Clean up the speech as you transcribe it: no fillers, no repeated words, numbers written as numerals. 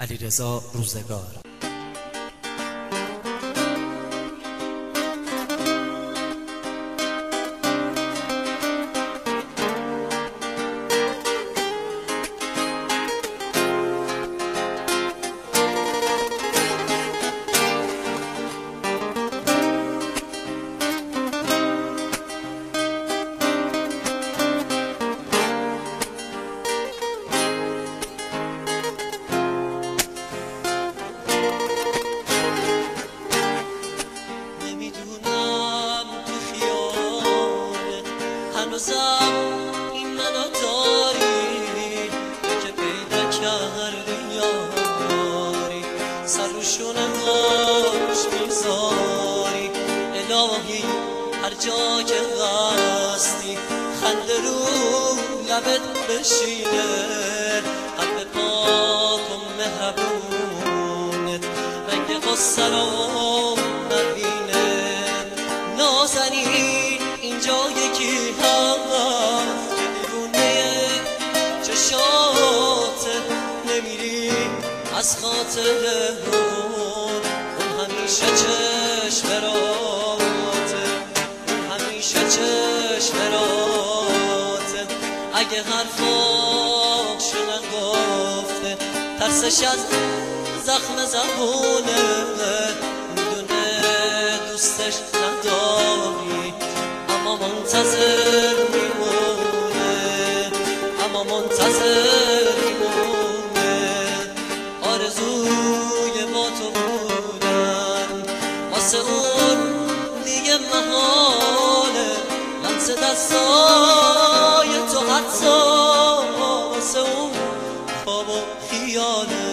علیرضا روزگار. هنوزم این منو داری که پیدا کردی یاری سر و شونه خوش میذاری الهی هر جا که هستی خنده رو لبت بشینه قلب پاک و مهربونت رنگ غصه رو نبینه نازنین اینجا یکی هست که دیوونه چشات نمیری از خاطر اون همیشه چشم راته اون همیشه چشم راته اگه حرفاشو نگفته ترسش از زخم زبونه میدونه دوستش نداری اما منتظر میمونه اما منتظر میمونه آرزوی با تو بودن واسه اون دیگه محاله لمس دستای تو حتی واسه اون خواب و خیاله